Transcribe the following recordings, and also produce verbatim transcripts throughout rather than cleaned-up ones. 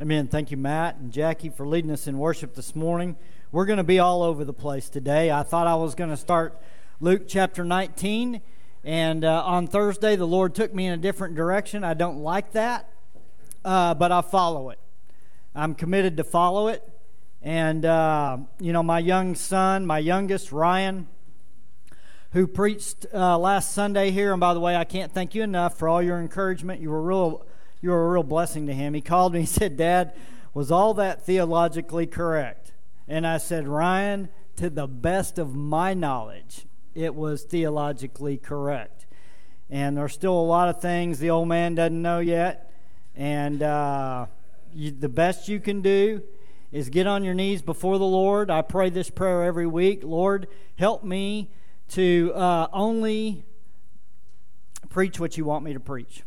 Amen. Thank you, Matt and Jackie, for leading us in worship this morning. We're going to be all over the place today. I thought I was going to start Luke chapter nineteen, and uh, on Thursday the Lord took me in a different direction. I don't like that, uh, but I follow it. I'm committed to follow it. And, uh, you know, my young son, my youngest, Ryan, who preached uh, last Sunday here, and by the way, I can't thank you enough for all your encouragement. You were real... You were a real blessing to him. He called me and said, "Dad, was all that theologically correct?" And I said, "Ryan, to the best of my knowledge, it was theologically correct. And there's still a lot of things the old man doesn't know yet. And uh, you, the best you can do is get on your knees before the Lord. I pray this prayer every week. Lord, help me to uh, only preach what you want me to preach.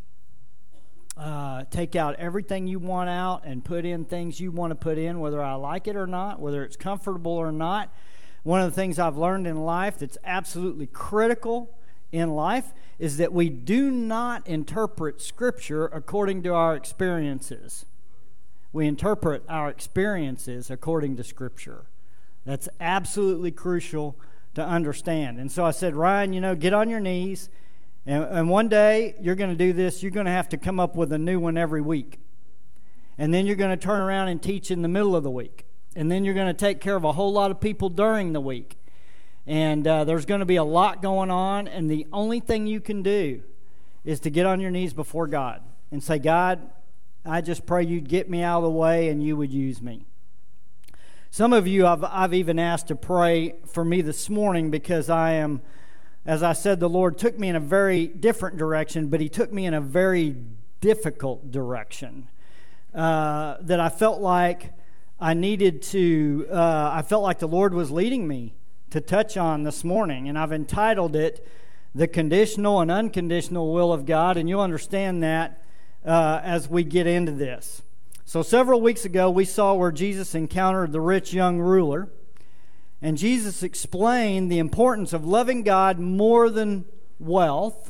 Uh, take out everything you want out and put in things you want to put in, whether I like it or not, whether it's comfortable or not." One of the things I've learned in life that's absolutely critical in life is that we do not interpret Scripture according to our experiences. We interpret our experiences according to Scripture. That's absolutely crucial to understand. And so I said, "Ryan, you know, get on your knees. And, and one day, you're going to do this. You're going to have to come up with a new one every week. And then you're going to turn around and teach in the middle of the week. And then you're going to take care of a whole lot of people during the week. And uh, there's going to be a lot going on. And the only thing you can do is to get on your knees before God and say, 'God, I just pray you'd get me out of the way and you would use me.'" Some of you I've, I've even asked to pray for me this morning because I am... As I said, the Lord took me in a very different direction, but He took me in a very difficult direction uh, that I felt like I needed to, uh, I felt like the Lord was leading me to touch on this morning. And I've entitled it, "The Conditional and Unconditional Will of God," and you'll understand that uh, as we get into this. So several weeks ago, we saw where Jesus encountered the rich young ruler. And Jesus explained the importance of loving God more than wealth.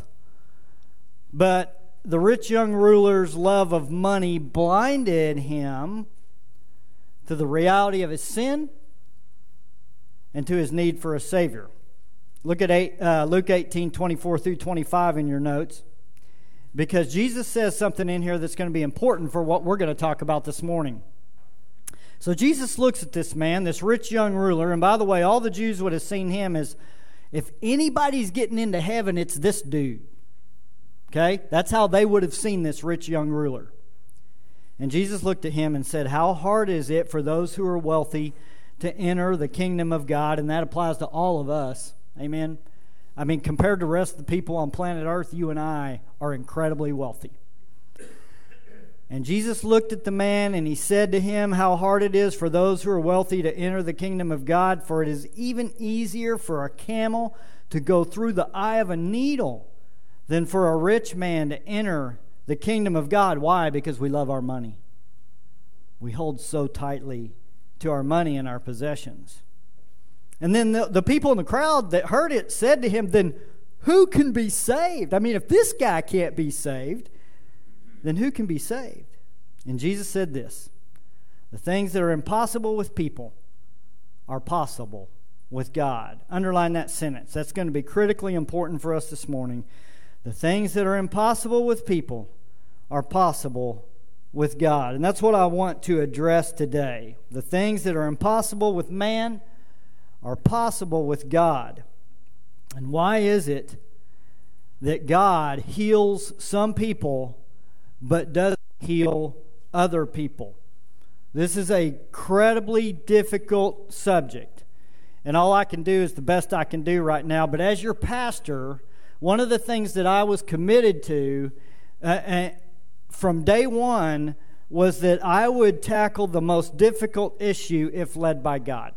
But the rich young ruler's love of money blinded him to the reality of his sin and to his need for a Savior. Look at eight, uh, Luke eighteen, twenty-four through twenty-five in your notes. Because Jesus says something in here that's going to be important for what we're going to talk about this morning. So Jesus looks at this man, this rich young ruler, and by the way, all the Jews would have seen him as, if anybody's getting into heaven, it's this dude. Okay? That's how they would have seen this rich young ruler. And Jesus looked at him and said, "How hard is it for those who are wealthy to enter the kingdom of God?" And that applies to all of us. Amen? I mean, compared to the rest of the people on planet Earth, you and I are incredibly wealthy. And Jesus looked at the man and He said to him, "How hard it is for those who are wealthy to enter the kingdom of God, for it is even easier for a camel to go through the eye of a needle than for a rich man to enter the kingdom of God." Why? Because we love our money. We hold so tightly to our money and our possessions. And then the, the people in the crowd that heard it said to him, "Then who can be saved?" I mean, if this guy can't be saved, then who can be saved? And Jesus said this, "The things that are impossible with people are possible with God." Underline that sentence. That's going to be critically important for us this morning. The things that are impossible with people are possible with God. And that's what I want to address today. The things that are impossible with man are possible with God. And why is it that God heals some people but doesn't heal other people? This is a incredibly difficult subject, and all I can do is the best I can do right now. But as your pastor, one of the things that I was committed to uh, uh, from day one was that I would tackle the most difficult issue if led by God.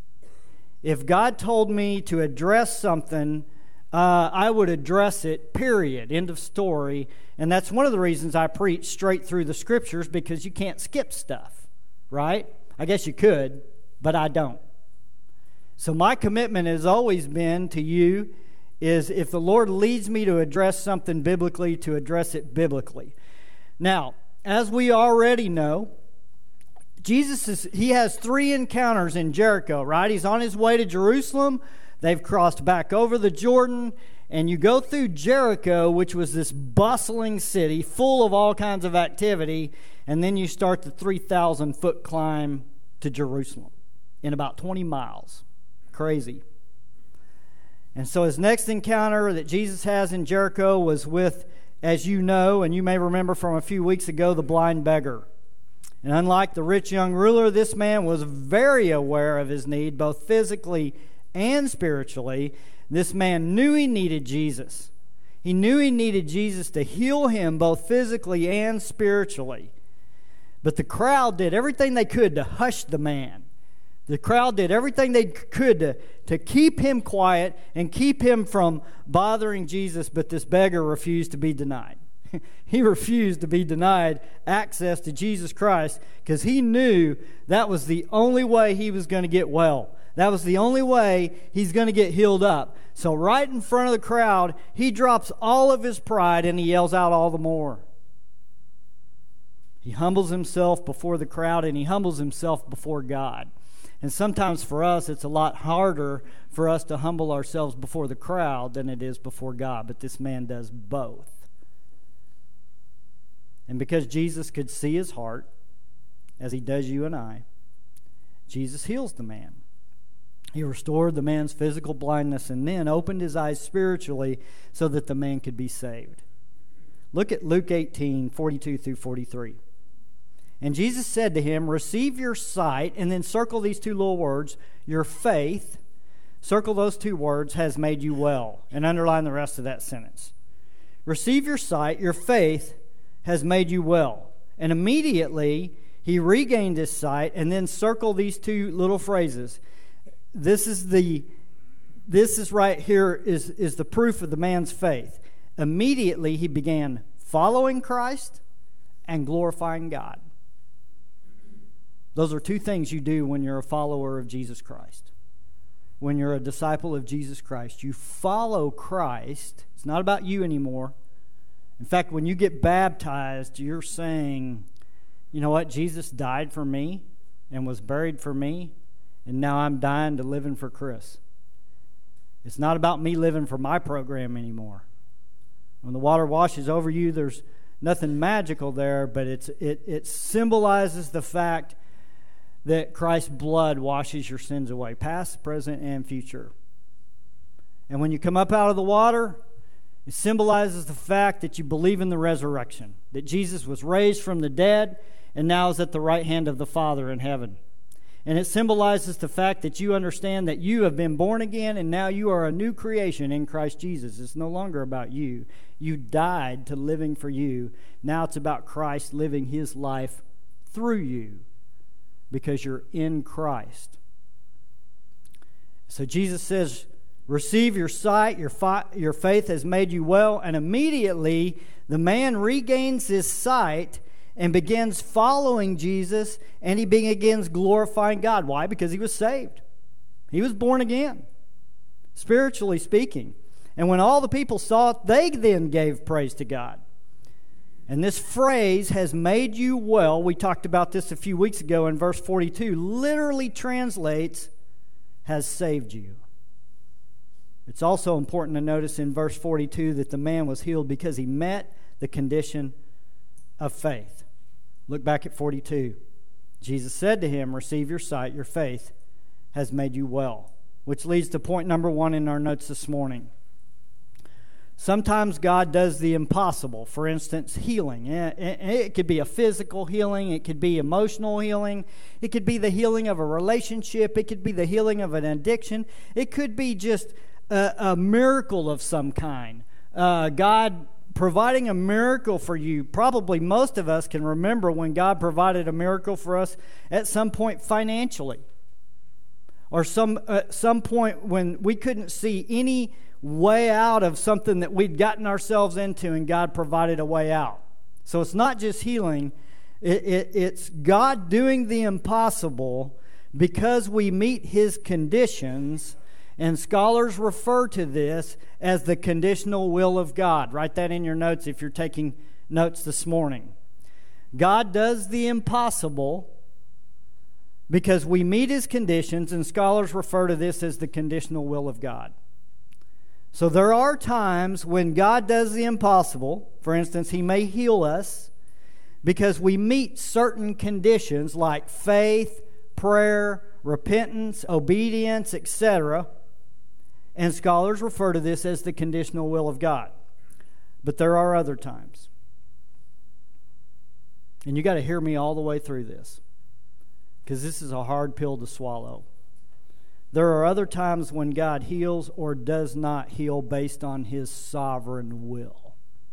If God told me to address something, Uh, I would address it, period, end of story. And that's one of the reasons I preach straight through the Scriptures, because you can't skip stuff, right? I guess you could, but I don't. So my commitment has always been to you is if the Lord leads me to address something biblically, to address it biblically. Now, as we already know, Jesus is, he has three encounters in Jericho, right? He's on his way to Jerusalem. They've crossed back over the Jordan. And you go through Jericho, which was this bustling city full of all kinds of activity. And then you start the three thousand foot climb to Jerusalem in about twenty miles. Crazy. And so his next encounter that Jesus has in Jericho was with, as you know, and you may remember from a few weeks ago, the blind beggar. And unlike the rich young ruler, this man was very aware of his need, both physically and spiritually. This man knew he needed Jesus. He knew he needed Jesus to heal him both physically and spiritually. But the crowd did everything they could to hush the man. The crowd did everything they could to, to keep him quiet and keep him from bothering Jesus, but this beggar refused to be denied. He refused to be denied access to Jesus Christ because he knew that was the only way he was going to get well. That was the only way he's going to get healed up. So right in front of the crowd, he drops all of his pride and he yells out all the more. He humbles himself before the crowd and he humbles himself before God. And sometimes for us, it's a lot harder for us to humble ourselves before the crowd than it is before God. But this man does both. And because Jesus could see his heart, as he does you and I, Jesus heals the man. He restored the man's physical blindness and then opened his eyes spiritually so that the man could be saved. Look at Luke eighteen, forty-two through forty-three. And Jesus said to him, receive your sight, and then circle these two little words, your faith, circle those two words, has made you well, and underline the rest of that sentence. Receive your sight, your faith has made you well. And immediately he regained his sight, and then circle these two little phrases. This is the this is right here is, is the proof of the man's faith. Immediately he began following Christ and glorifying God. Those are two things you do when you're a follower of Jesus Christ. When you're a disciple of Jesus Christ, you follow Christ. It's not about you anymore. In fact, when you get baptized, you're saying, you know what, Jesus died for me and was buried for me, and now I'm dying to living for Chris. It's not about me living for my program anymore. When the water washes over you, there's nothing magical there, but it's it it symbolizes the fact that Christ's blood washes your sins away, past, present, and future. And when you come up out of the water, it symbolizes the fact that you believe in the resurrection, that Jesus was raised from the dead and now is at the right hand of the Father in heaven. And it symbolizes the fact that you understand that you have been born again and now you are a new creation in Christ Jesus. It's no longer about you. You died to living for you. Now it's about Christ living his life through you because you're in Christ. So Jesus says, receive your sight, your, fi- your faith has made you well. And immediately the man regains his sight and begins following Jesus, and he begins glorifying God. Why? Because he was saved. He was born again, spiritually speaking. And when all the people saw it, they then gave praise to God. And this phrase, has made you well, we talked about this a few weeks ago in verse forty-two, literally translates, has saved you. It's also important to notice in verse forty-two that the man was healed because he met the condition of faith. Look back at forty-two. Jesus said to him, receive your sight, your faith has made you well. Which leads to point number one in our notes this morning. Sometimes God does the impossible. For instance, healing. It could be a physical healing. It could be emotional healing. It could be the healing of a relationship. It could be the healing of an addiction. It could be just a, a miracle of some kind. Uh, God providing a miracle for you. Probably most of us can remember when God provided a miracle for us at some point financially. Or some uh, some point when we couldn't see any way out of something that we'd gotten ourselves into and God provided a way out. So it's not just healing. It, it, it's God doing the impossible because we meet his conditions. And scholars refer to this as the conditional will of God. Write that in your notes if you're taking notes this morning. God does the impossible because we meet his conditions, and scholars refer to this as the conditional will of God. So there are times when God does the impossible. For instance, he may heal us because we meet certain conditions like faith, prayer, repentance, obedience, et cetera. And scholars refer to this as the conditional will of God. But there are other times. And you got to hear me all the way through this, because this is a hard pill to swallow. There are other times when God heals or does not heal based on his sovereign will.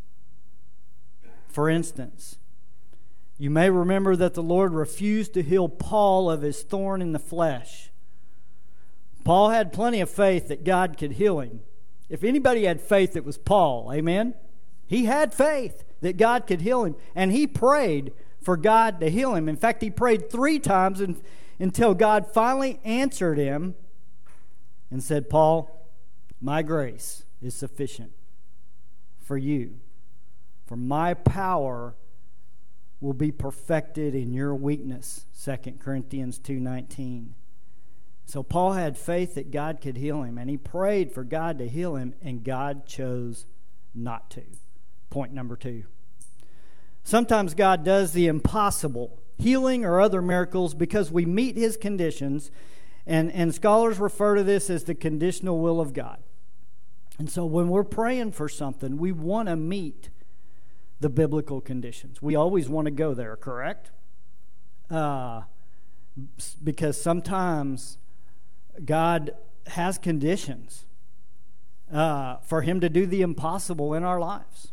For instance, you may remember that the Lord refused to heal Paul of his thorn in the flesh. Paul had plenty of faith that God could heal him. If anybody had faith, it was Paul. Amen? He had faith that God could heal him, and he prayed for God to heal him. In fact, he prayed three times and, until God finally answered him and said, Paul, my grace is sufficient for you, for my power will be perfected in your weakness, Second Corinthians two nineteen. So Paul had faith that God could heal him, and he prayed for God to heal him, and God chose not to. Point number two. Sometimes God does the impossible, healing or other miracles, because we meet his conditions, and, and scholars refer to this as the conditional will of God. And so when we're praying for something, we want to meet the biblical conditions. We always want to go there, correct? Uh, because sometimes God has conditions uh, for him to do the impossible in our lives.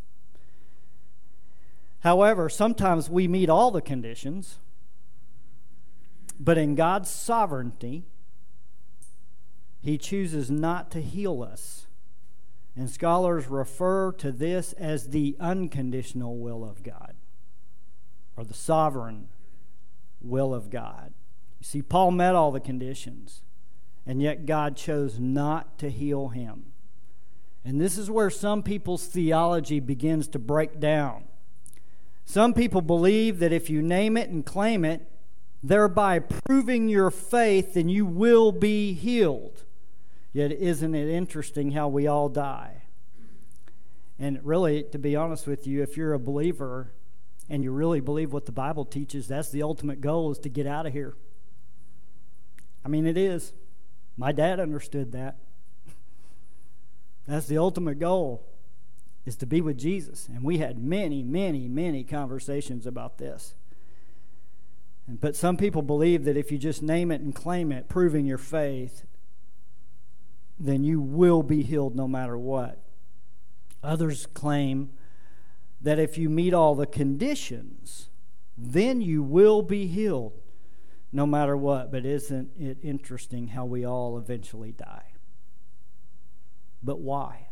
However, sometimes we meet all the conditions, but in God's sovereignty, he chooses not to heal us. And scholars refer to this as the unconditional will of God, or the sovereign will of God. You see, Paul met all the conditions, and yet God chose not to heal him. And this is where some people's theology begins to break down. Some people believe that if you name it and claim it, thereby proving your faith, then you will be healed. Yet isn't it interesting how we all die? And really, to be honest with you, if you're a believer and you really believe what the Bible teaches, that's the ultimate goal, is to get out of here. I mean, it is. My dad understood that. That's the ultimate goal, is to be with Jesus. And we had many, many, many conversations about this. And, but some people believe that if you just name it and claim it, proving your faith, then you will be healed no matter what. Others claim that if you meet all the conditions, then you will be healed no matter what. But isn't it interesting how we all eventually die? But why?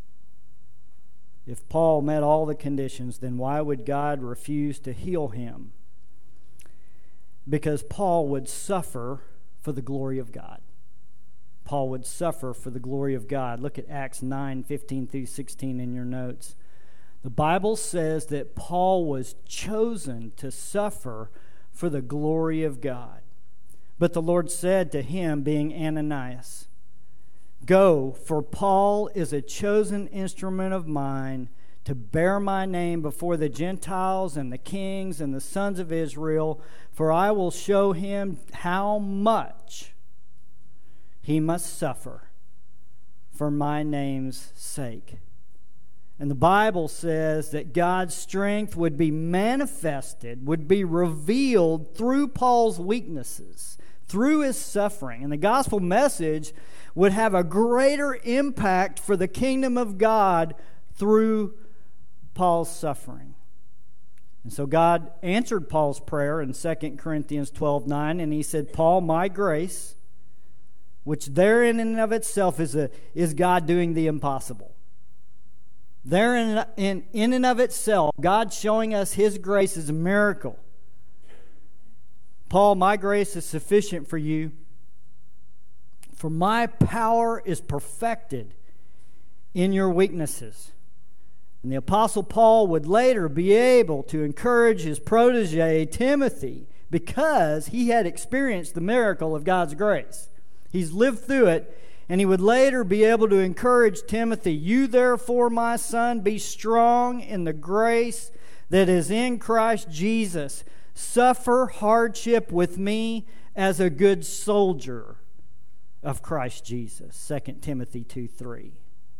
If Paul met all the conditions, then why would God refuse to heal him? Because Paul would suffer for the glory of God. Paul would suffer for the glory of God. Look at Acts nine, fifteen through sixteen in your notes. The Bible says that Paul was chosen to suffer for the glory of God. But the Lord said to him, being Ananias, "Go, for Paul is a chosen instrument of mine to bear my name before the Gentiles and the kings and the sons of Israel, for I will show him how much he must suffer for my name's sake." And the Bible says that God's strength would be manifested, would be revealed through Paul's weaknesses, through his suffering. And the gospel message would have a greater impact for the kingdom of God through Paul's suffering. And so God answered Paul's prayer in Second Corinthians twelve nine, and he said, "Paul, my grace," which there in and of itself is, a, is God doing the impossible. There in, in, in and of itself, God showing us his grace is a miracle. "Paul, my grace is sufficient for you, for my power is perfected in your weaknesses." And the Apostle Paul would later be able to encourage his protege, Timothy, because he had experienced the miracle of God's grace. He's lived through it, and he would later be able to encourage Timothy, "You therefore, my son, be strong in the grace that is in Christ Jesus. Suffer hardship with me as a good soldier of Christ Jesus." Second Timothy two three.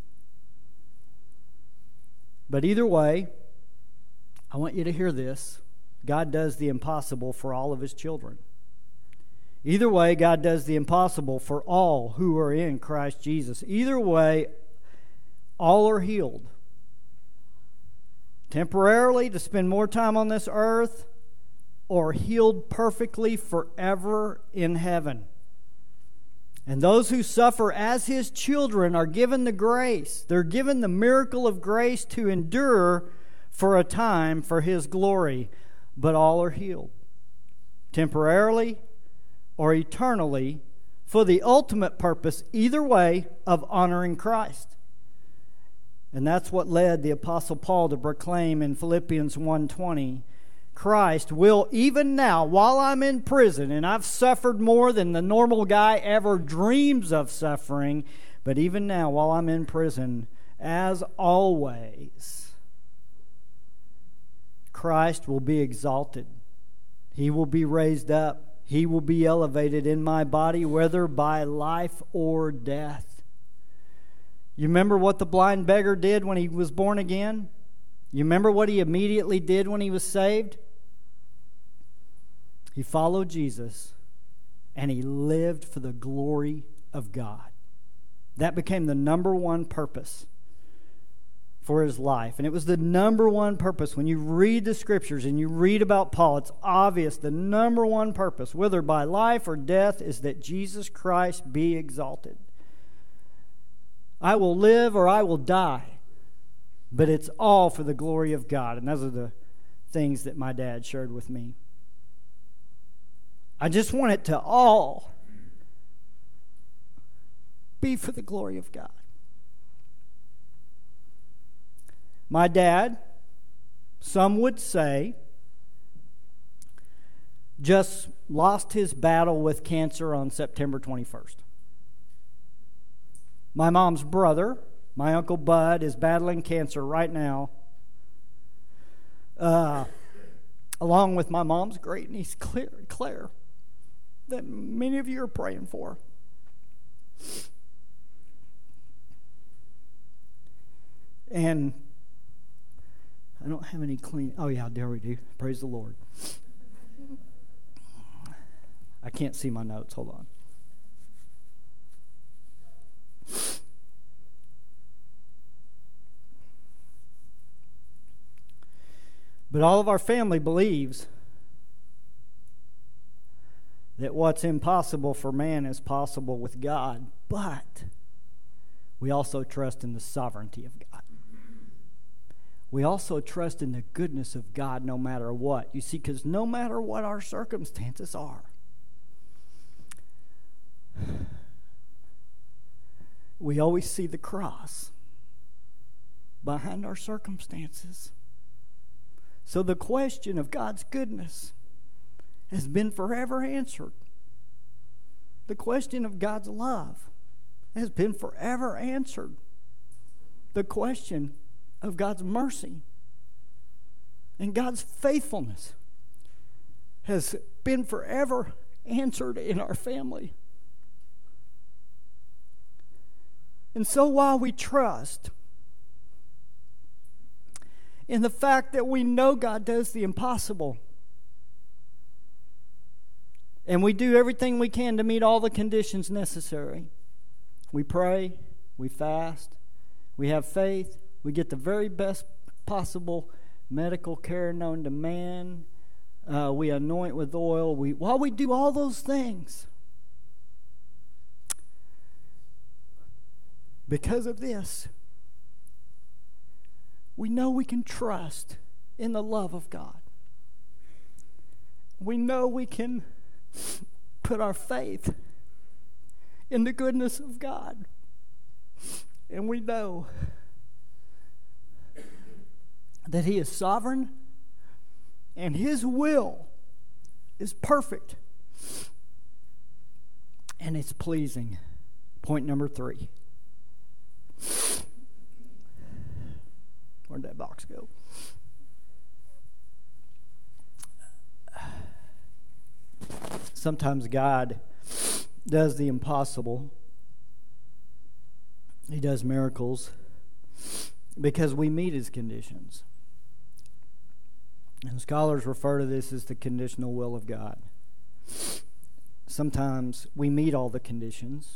But either way, I want you to hear this. God does the impossible for all of his children. Either way, God does the impossible for all who are in Christ Jesus. Either way, all are healed. Temporarily to spend more time on this earth, or healed perfectly forever in heaven. And those who suffer as his children are given the grace. They're given the miracle of grace to endure for a time for his glory. But all are healed. Temporarily or eternally, for the ultimate purpose, either way, of honoring Christ. And that's what led the Apostle Paul to proclaim in Philippians one twenty, Christ will, even now, while I'm in prison, and I've suffered more than the normal guy ever dreams of suffering, but even now, while I'm in prison, as always, Christ will be exalted. He will be raised up. He will be elevated in my body, whether by life or death. You remember what the blind beggar did when he was born again? You remember what he immediately did when he was saved? He followed Jesus, and he lived for the glory of God. That became the number one purpose for his life. And it was the number one purpose. When you read the scriptures and you read about Paul, it's obvious the number one purpose, whether by life or death, is that Jesus Christ be exalted. I will live or I will die, but it's all for the glory of God. And those are the things that my dad shared with me. I just want it to all be for the glory of God. My dad, some would say, just lost his battle with cancer on September twenty-first. My mom's brother, my Uncle Bud, is battling cancer right now, uh, along with my mom's great niece, Claire, Claire, that many of you are praying for. And I don't have any clean... Oh, yeah, there we do. Praise the Lord. I can't see my notes. Hold on. But all of our family believes that what's impossible for man is possible with God. But we also trust in the sovereignty of God. We also trust in the goodness of God no matter what. You see, because no matter what our circumstances are, we always see the cross behind our circumstances. So the question of God's goodness has been forever answered. The question of God's love has been forever answered. The question of God's mercy and God's faithfulness has been forever answered in our family. And so while we trust in the fact that we know God does the impossible, and we do everything we can to meet all the conditions necessary, we pray, we fast, we have faith, we get the very best possible medical care known to man, uh, we anoint with oil, we while we do all those things, because of this, we know we can trust in the love of God. We know we can put our faith in the goodness of God. And we know that He is sovereign and His will is perfect. And it's pleasing. Point number three. Where'd that box go? Sometimes God does the impossible. He does miracles because we meet His conditions. And scholars refer to this as the conditional will of God. Sometimes we meet all the conditions,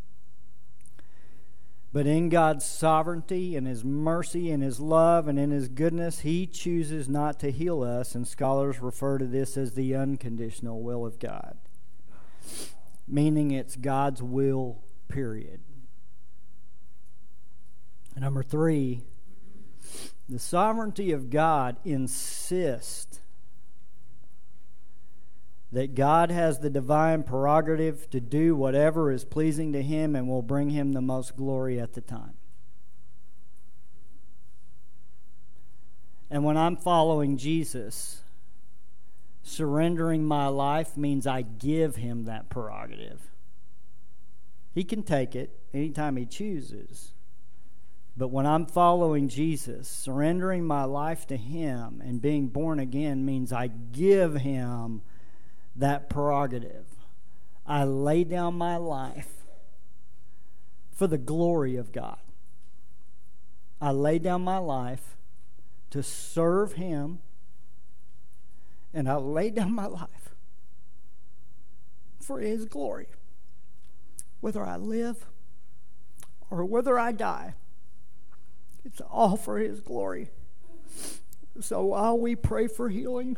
but in God's sovereignty and His mercy and His love and in His goodness, He chooses not to heal us, and scholars refer to this as the unconditional will of God, meaning it's God's will, period. Number three, the sovereignty of God insists that God has the divine prerogative to do whatever is pleasing to Him and will bring Him the most glory at the time. And when I'm following Jesus, surrendering my life means I give Him that prerogative. He can take it anytime He chooses. But when I'm following Jesus, surrendering my life to Him and being born again means I give Him that prerogative. I lay down my life for the glory of God. I lay down my life to serve Him, and I lay down my life for His glory. Whether I live or whether I die, it's all for His glory. So while we pray for healing,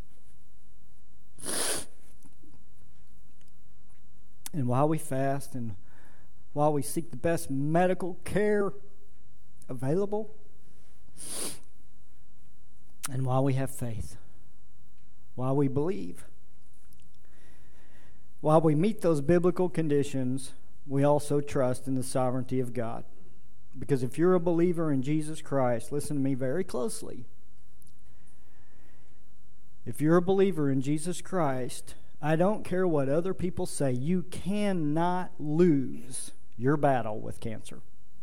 and while we fast, and while we seek the best medical care available, and while we have faith, while we believe, while we meet those biblical conditions, we also trust in the sovereignty of God. Because if you're a believer in Jesus Christ, listen to me very closely. If you're a believer in Jesus Christ, I don't care what other people say, you cannot lose your battle with cancer.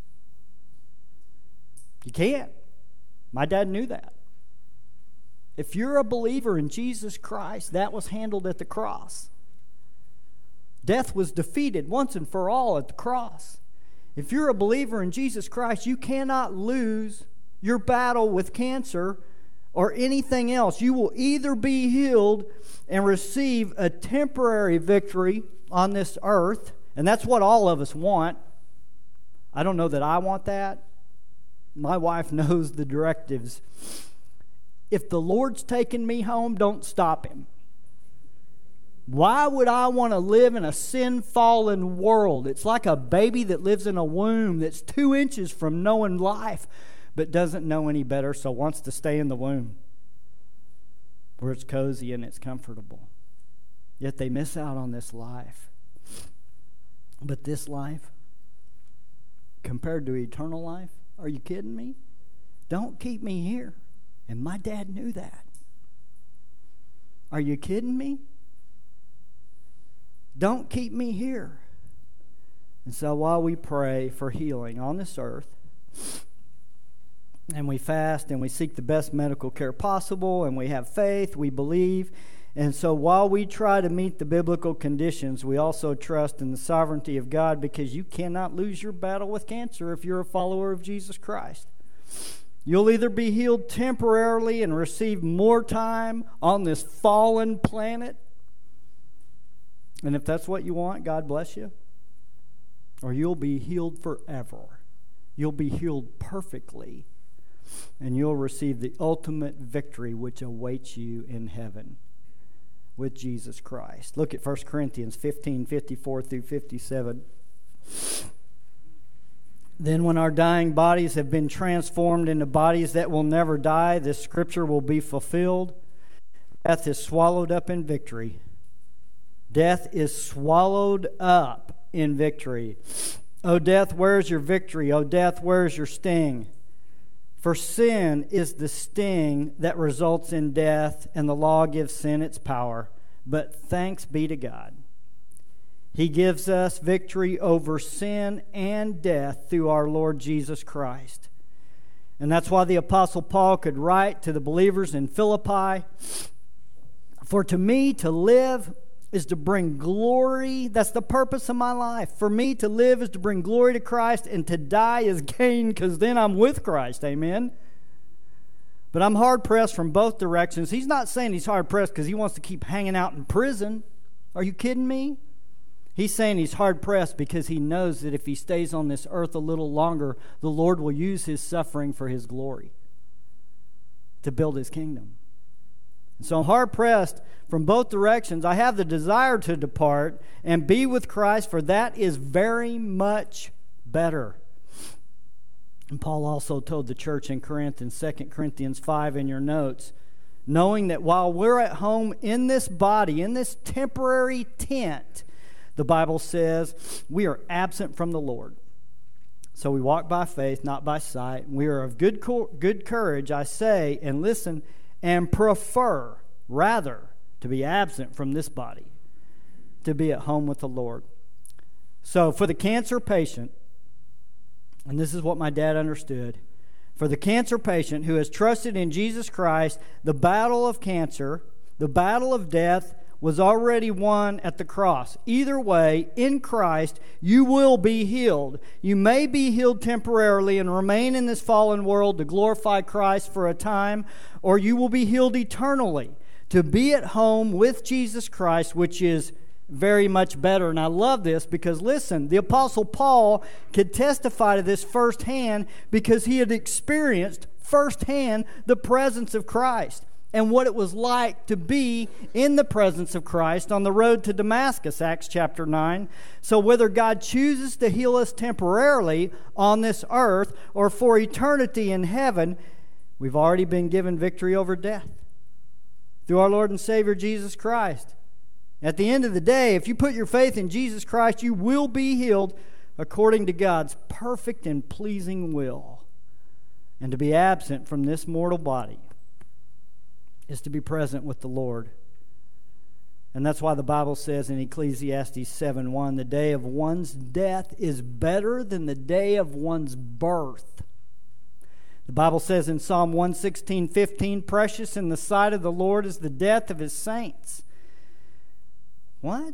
You can't. My dad knew that. If you're a believer in Jesus Christ, that was handled at the cross. Death was defeated once and for all at the cross. If you're a believer in Jesus Christ, you cannot lose your battle with cancer or anything else. You will either be healed and receive a temporary victory on this earth, and that's what all of us want. I don't know that I want that. My wife knows the directives. If the Lord's taking me home, don't stop Him. Why would I want to live in a sin-fallen world? It's like a baby that lives in a womb that's two inches from knowing life, but doesn't know any better, so wants to stay in the womb where it's cozy and it's comfortable. Yet they miss out on this life. But this life, compared to eternal life, are you kidding me? Don't keep me here. And my dad knew that. Are you kidding me? Don't keep me here. And so while we pray for healing on this earth, and we fast and we seek the best medical care possible, and we have faith, we believe, and so while we try to meet the biblical conditions, we also trust in the sovereignty of God, because you cannot lose your battle with cancer if you're a follower of Jesus Christ. You'll either be healed temporarily and receive more time on this fallen planet, and if that's what you want, God bless you. Or you'll be healed forever. You'll be healed perfectly. And you'll receive the ultimate victory which awaits you in heaven with Jesus Christ. Look at First Corinthians fifteen, fifty-four through fifty-seven. Then when our dying bodies have been transformed into bodies that will never die, this scripture will be fulfilled. Death is swallowed up in victory. Death is swallowed up in victory. O death, where's your victory? O death, where's your sting? For sin is the sting that results in death, and the law gives sin its power. but thanks be to God. He gives us victory over sin and death through our Lord Jesus Christ. And that's why the Apostle Paul could write to the believers in Philippi, "For to me to live is to bring glory." That's the purpose of my life. For me to live is to bring glory to Christ, and to die is gain, because then I'm with Christ. Amen? But I'm hard-pressed from both directions. He's not saying he's hard-pressed because he wants to keep hanging out in prison. Are you kidding me? He's saying he's hard-pressed because he knows that if he stays on this earth a little longer, the Lord will use his suffering for his glory to build his kingdom. So I'm hard-pressed from both directions. I have the desire to depart and be with Christ, for that is very much better. And Paul also told the church in Corinth in Second Corinthians five in your notes, knowing that while we're at home in this body, in this temporary tent, the Bible says we are absent from the Lord. So we walk by faith, not by sight. We are of good co- good courage, I say, and listen, and prefer rather to be absent from this body, to be at home with the Lord. So for the cancer patient, and this is what my dad understood, for the cancer patient who has trusted in Jesus Christ, the battle of cancer, the battle of death, was already won at the cross. Either way, in Christ, you will be healed. You may be healed temporarily and remain in this fallen world to glorify Christ for a time, or you will be healed eternally to be at home with Jesus Christ, which is very much better. And I love this because, listen, the Apostle Paul could testify to this firsthand because he had experienced firsthand the presence of Christ and what it was like to be in the presence of Christ on the road to Damascus, Acts chapter nine. So whether God chooses to heal us temporarily on this earth or for eternity in heaven, we've already been given victory over death through our Lord and Savior Jesus Christ. At the end of the day, if you put your faith in Jesus Christ, you will be healed according to God's perfect and pleasing will. And to be absent from this mortal body is to be present with the Lord. And that's why the Bible says in Ecclesiastes seven one, the day of one's death is better than the day of one's birth. The Bible says in Psalm one sixteen fifteen, precious in the sight of the Lord is the death of his saints. What?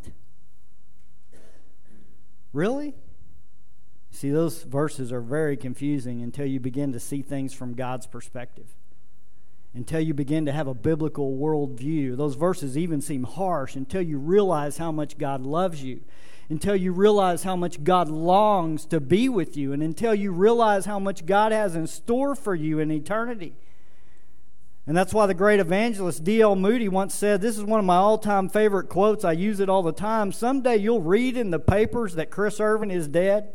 Really? See, those verses are very confusing until you begin to see things from God's perspective. Until you begin to have a biblical worldview. Those verses even seem harsh until you realize how much God loves you. Until you realize how much God longs to be with you. And until you realize how much God has in store for you in eternity. And that's why the great evangelist D L Moody once said, this is one of my all-time favorite quotes. I use it all the time. Someday you'll read in the papers that Chris Irvin is dead.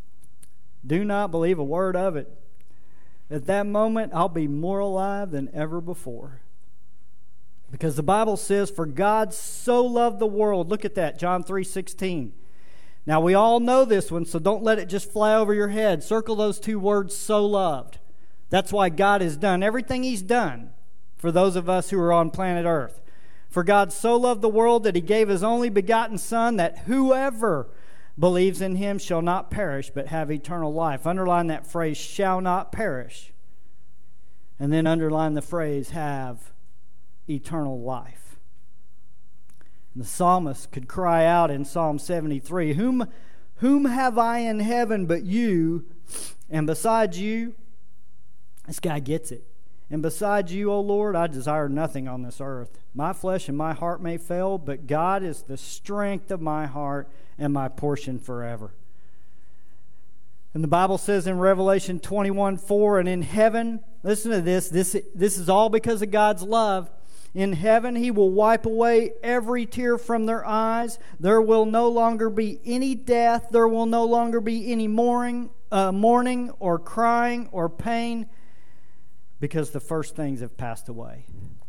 Do not believe a word of it. At that moment, I'll be more alive than ever before. Because the Bible says, for God so loved the world. Look at that, John three sixteen. Now, we all know this one, so don't let it just fly over your head. Circle those two words, so loved. That's why God has done everything He's done for those of us who are on planet Earth. For God so loved the world that He gave His only begotten Son, that whoever believes in Him shall not perish but have eternal life. Underline that phrase, shall not perish. And then underline the phrase, have eternal life. And the psalmist could cry out in Psalm seventy-three, Whom, whom have I in heaven but you, and besides you, this guy gets it. And besides you, O Lord, I desire nothing on this earth. My flesh and my heart may fail, but God is the strength of my heart and my portion forever. And the Bible says in Revelation twenty-one four, and in heaven, listen to this, this, this is all because of God's love. In heaven He will wipe away every tear from their eyes. There will no longer be any death. There will no longer be any mourning, uh, mourning or crying or pain, because the first things have passed away.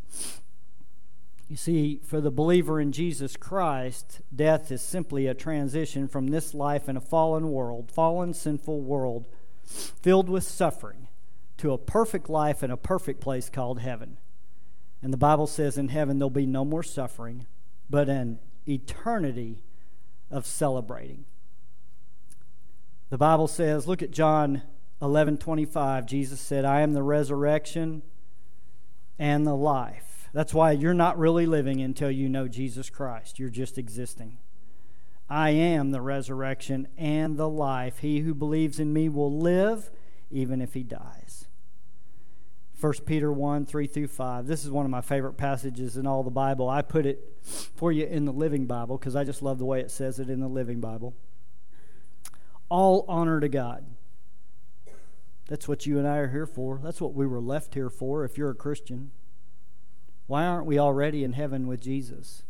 You see, for the believer in Jesus Christ, death is simply a transition from this life in a fallen world, fallen, sinful world, filled with suffering, to a perfect life in a perfect place called heaven. And the Bible says in heaven there'll be no more suffering, but an eternity of celebrating. The Bible says, look at John eleven twenty-five. Jesus said, I am the resurrection and the life. That's why you're not really living until you know Jesus Christ. You're just existing. I am the resurrection and the life. He who believes in me will live even if he dies. First Peter one, three through five. This is one of my favorite passages in all the Bible. I put it for you in the Living Bible because I just love the way it says it in the Living Bible. All honor to God. That's what you and I are here for. That's what we were left here for if you're a Christian. Why aren't we already in heaven with Jesus?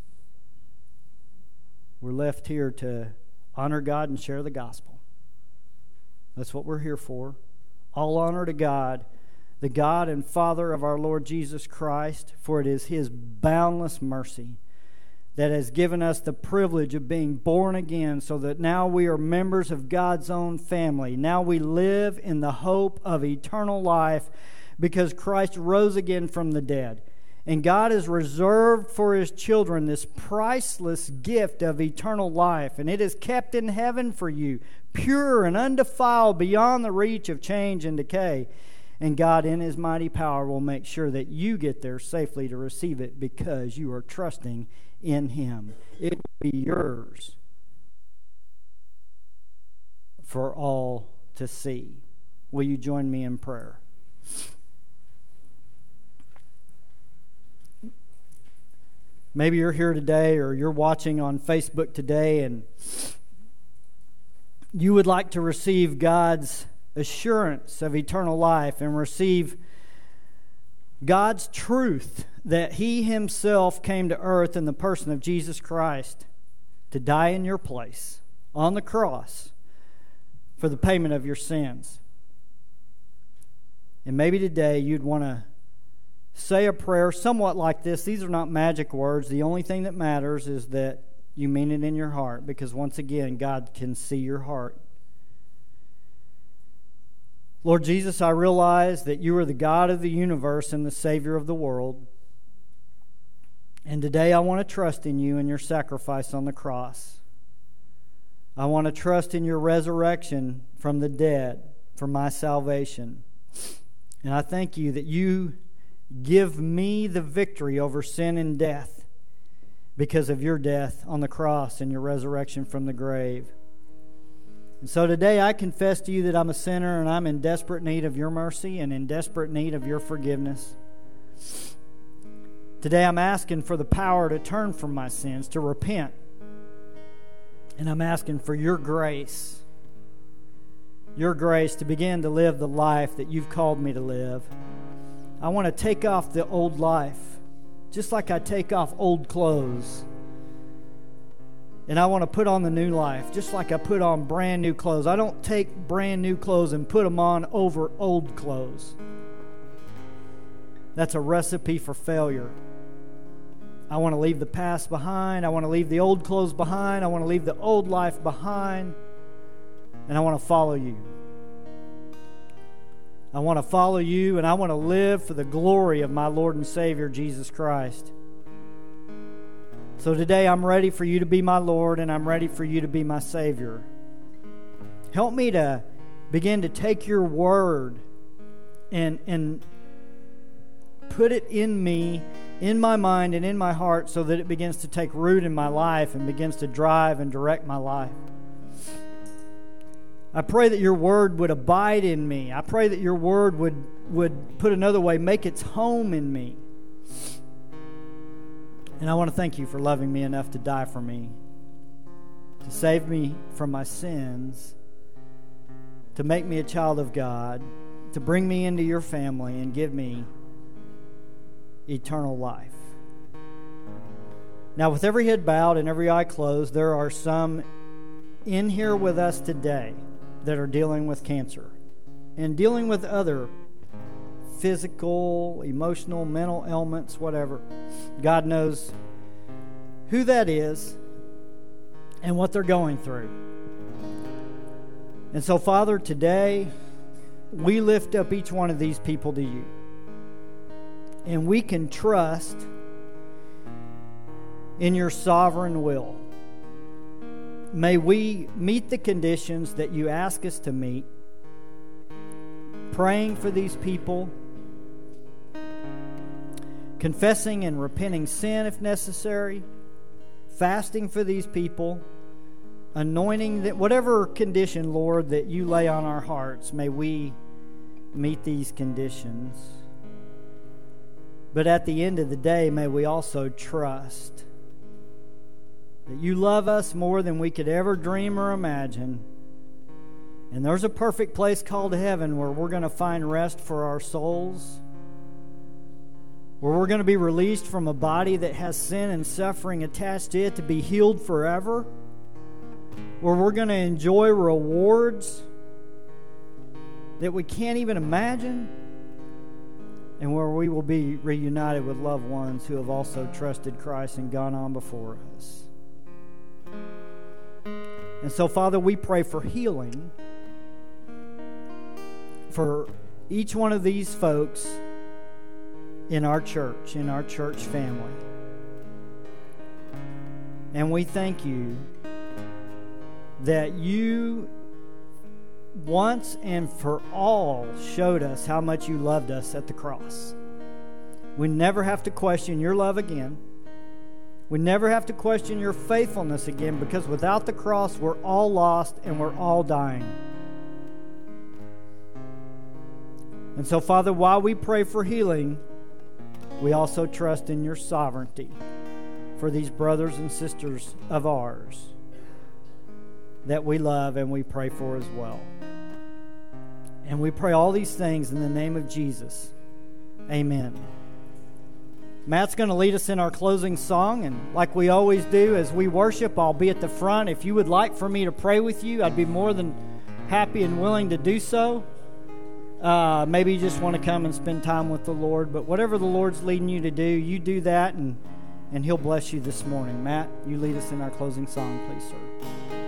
We're left here to honor God and share the gospel. That's what we're here for. All honor to God, the God and Father of our Lord Jesus Christ, for it is His boundless mercy that has given us the privilege of being born again, so that now we are members of God's own family. Now we live in the hope of eternal life because Christ rose again from the dead. And God has reserved for His children this priceless gift of eternal life, and it is kept in heaven for you, pure and undefiled, beyond the reach of change and decay. And God, in His mighty power, will make sure that you get there safely to receive it because you are trusting in Him. It will be yours for all to see. Will you join me in prayer? Maybe you're here today or you're watching on Facebook today and you would like to receive God's assurance of eternal life and receive God's truth that He Himself came to earth in the person of Jesus Christ to die in your place on the cross for the payment of your sins. And maybe today you'd want to say a prayer somewhat like this. These are not magic words. The only thing that matters is that you mean it in your heart, because once again, God can see your heart. Lord Jesus, I realize that you are the God of the universe and the Savior of the world. And today I want to trust in you and your sacrifice on the cross. I want to trust in your resurrection from the dead for my salvation. And I thank you that you give me the victory over sin and death because of your death on the cross and your resurrection from the grave. And so today I confess to you that I'm a sinner and I'm in desperate need of your mercy and in desperate need of your forgiveness. Today I'm asking for the power to turn from my sins, to repent. And I'm asking for your grace, your grace to begin to live the life that you've called me to live. I want to take off the old life, just like I take off old clothes. And I want to put on the new life, just like I put on brand new clothes. I don't take brand new clothes and put them on over old clothes. That's a recipe for failure. I want to leave the past behind. I want to leave the old clothes behind. I want to leave the old life behind. And I want to follow you. I want to follow you, and I want to live for the glory of my Lord and Savior, Jesus Christ. So today I'm ready for you to be my Lord, and I'm ready for you to be my Savior. Help me to begin to take your word and, and put it in me, in my mind, and in my heart so that it begins to take root in my life and begins to drive and direct my life. I pray that your word would abide in me. I pray that your word would, would put another way, make its home in me. And I want to thank you for loving me enough to die for me, to save me from my sins, to make me a child of God, to bring me into your family and give me eternal life. Now, with every head bowed and every eye closed, there are some in here with us today that are dealing with cancer and dealing with other physical, emotional, mental ailments, whatever. God knows who that is and what they're going through. And so, Father, today we lift up each one of these people to you. And we can trust in your sovereign will. May we meet the conditions that you ask us to meet, praying for these people, confessing and repenting sin if necessary, fasting for these people, anointing, that whatever condition, Lord, that you lay on our hearts, may we meet these conditions. But at the end of the day, may we also trust that you love us more than we could ever dream or imagine. And there's a perfect place called heaven where we're going to find rest for our souls, where we're going to be released from a body that has sin and suffering attached to it to be healed forever, where we're going to enjoy rewards that we can't even imagine, and where we will be reunited with loved ones who have also trusted Christ and gone on before us. And so, Father, we pray for healing for each one of these folks in our church, in our church family. And we thank you that you once and for all showed us how much you loved us at the cross. We never have to question your love again. We never have to question your faithfulness again, because without the cross, we're all lost and we're all dying. And so, Father, while we pray for healing, we also trust in your sovereignty for these brothers and sisters of ours that we love and we pray for as well. And we pray all these things in the name of Jesus. Amen. Matt's going to lead us in our closing song, and like we always do, as we worship, I'll be at the front. If you would like for me to pray with you, I'd be more than happy and willing to do so. Uh, maybe you just want to come and spend time with the Lord, but whatever the Lord's leading you to do, you do that, and, and He'll bless you this morning. Matt, you lead us in our closing song, please, sir.